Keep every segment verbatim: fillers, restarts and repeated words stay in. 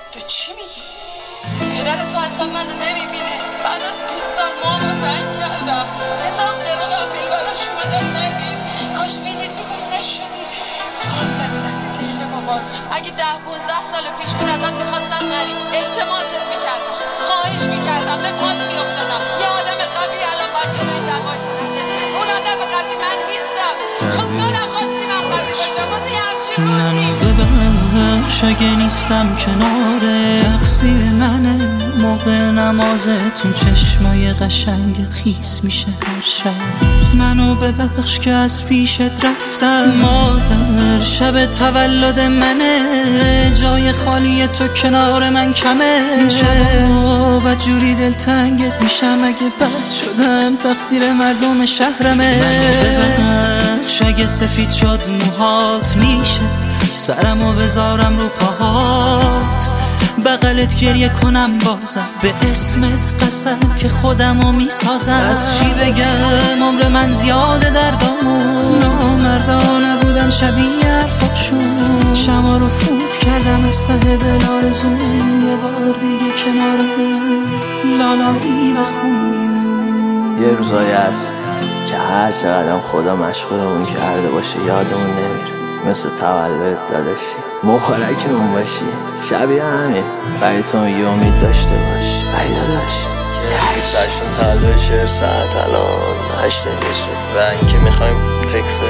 تو چی میگی؟ پدر تو اصلا منو نمیبینه. بعد از بیست سال مامو رنگ کردم، هزار قرارم بیل براش اومدم ندید. کاش میدید میگوزش شدی. تو هم ندیدی تیجه بابات. اگه ده پونزده سال پیش بود ازت میخواستم نری، التماست میکردم، خواهش میکردم، به پات میافتادم. یه آدم قوی الان باید جلوی دروایسی نزد. اون آدم قوی من نیستم. چون تو نخواستی من قوی باشم واسه یه همچین روزی. ببخش اگه نیستم کناره، تقصیر منه. موقع نمازتون چشمای قشنگت خیس میشه هر شب. منو ببخش که از پیشت رفتم. مادر شب تولد منه، جای خالی تو کنار من کمه. شبا بدجوری دلتنگت میشم، اگه بد شدم تقصیر مردم شهرمه. منو ببخش اگه سفید شد موهات، میشه سرمو بذارم رو پاهات، بغلت گریه کنم بازم، به اسمت قسم که خودمو میسازم. از چی بگم عمر من زیاده دردامون، نامردانه بودن شبیه حرفاشون. شما رو فوت کردم از ته دل آرزون، یه بار دیگه کنار دل لالایی بخون. یه روزایی هست که هر چقدر خدا مشغولمون کرده باشه یادمون نمیره، مثل تولد داداشی. مبارکمون باشی. شبیه همین برای تو یه امید داشته باش برای داداش. بیست و هشتم تولدشه، ساعت الان هشت دقیقه شد و اینکه میخوایم تکس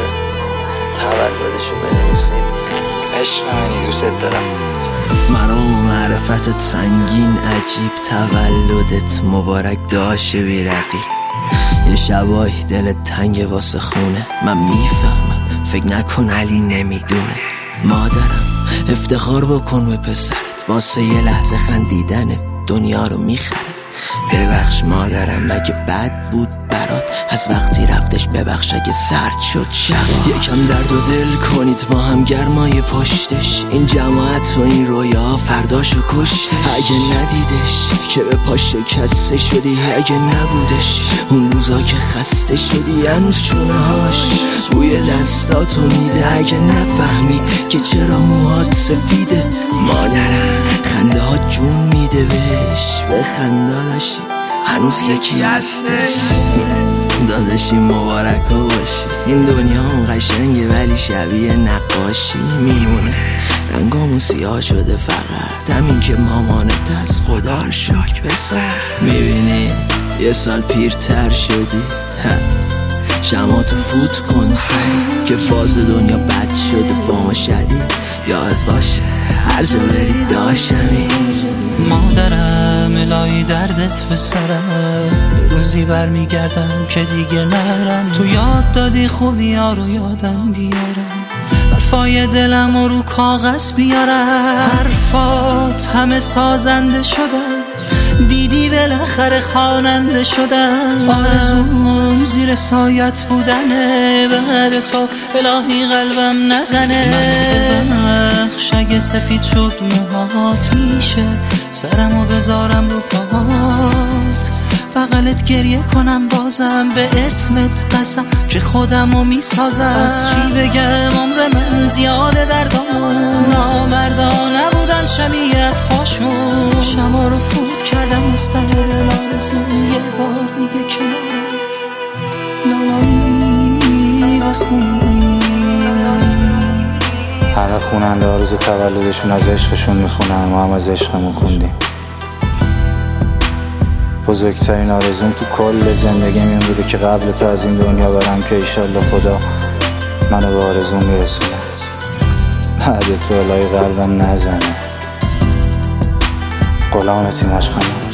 تولدشو بنویسیم. عشق منی، دوست دارم. مرا معرفتت سنگین عجیب، تولدت مبارک داشه بی رقیب. یه شبایی دلت تنگ واسه خونه، من میفهمم فکر نکن علی نمیدونه. مادرم افتخار بکن به پسرت، واسه یه لحظه خندیدن دنیا رو میخره. ببخش مادرم اگه بد بود برات، از وقتی رفتش ببخش اگه سرد شد شبا. یکم درد و دل کنید با هم گرمای پشتش، این جماعت و این رویا فرداشو کشت. اگه ندیدش که به پاش شکسته شدی، اگه نبودش اون روزا که خسته شدی، هنوز شونه هاش بوی دستاتو میده. اگه نفهمید که چرا موهات سفیده، مادرم خنده ها جون میده بهش. به خنده داشتی هنوز یکی هستش. داداشی مبارک باشی. این دنیا هم قشنگه ولی شبیه نقاشی میمونه. رنگامون سیاه شده فقط همین که مامانت از خدا رو شکر بسار. میبینی یه سال پیرتر شدی، شما تو فوت کن سعی که فاز دنیا بد شده با ما شدید. یاد باشه هر جا بری داشمی. مادرم الهی دردت به سرم، روزی برمیگردم که دیگه نرم. تو یاد دادی خوبی ها رو یادم بیارم، حرفای دلم رو رو کاغذ بیارم. حرفات همه سازنده شدن، دیدی بالاخره خواننده شدن. آرزوم زیر سایت بودنه، بعد تو الهی قلبم نزنه. ببخش اگه سفید شد موهات، میشه سرمو بذارم رو پاهات، بغلت گریه کنم بازم، به اسمت قسم که خودمو میسازم. از چی بگم عمر من زیاده دردامون، نامردانه بودن شبیه حرفاشون. شما رو فوت کردم از ته دل آرزون، یه بار دیگه کنارم لالایی بخون. همه خوننده ها روز تولدشون از عشقشون میخونن، ما هم از عشقمون خوندیم. بزرگترین آرزوم تو کل زندگیم این بوده که قبل تو از این دنیا برم، که ایشالله خدا منو به آرزوم میرسونه. بعد تو الهی قلبم نزنه. غلامتی مشقم.